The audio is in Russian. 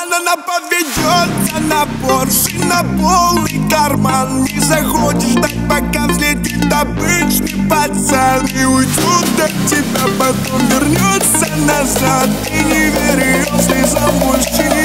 Она поведется на Порше, на полный карман. Не захочешь ждать, пока взлетит обычный пацан и уйдет от тебя, потом вернется назад. И не верю слезам больше.